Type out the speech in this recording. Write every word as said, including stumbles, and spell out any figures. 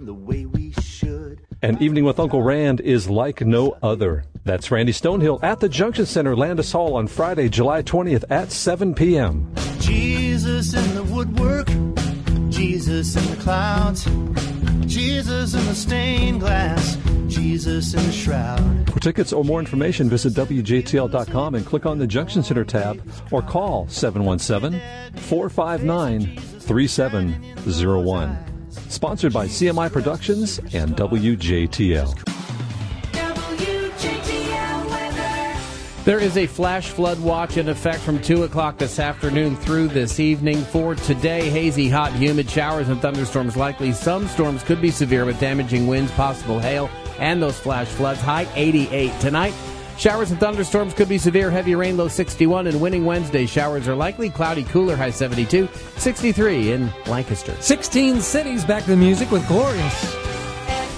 the way we should. An Evening with Uncle Rand is like no other. That's Randy Stonehill at the Junction Center, Landis Hall, on Friday, July twentieth at seven p.m. Jesus in the woodwork, Jesus in the clouds, Jesus in the stained glass, Jesus in the shroud. For tickets or more information, visit W J T L dot com and click on the Junction Center tab or call seven one seven, four five nine, three seven zero one. Sponsored by C M I Productions and W J T L. There is a flash flood watch in effect from two o'clock this afternoon through this evening. For today, hazy, hot, humid showers and thunderstorms likely. Some storms could be severe with damaging winds, possible hail, and those flash floods. High eighty-eight. Tonight, showers and thunderstorms could be severe. Heavy rain, low sixty-one. And winning Wednesday, showers are likely. Cloudy, cooler, high seventy-two. sixty-three in Lancaster. sixteen cities back to the music with Glorious.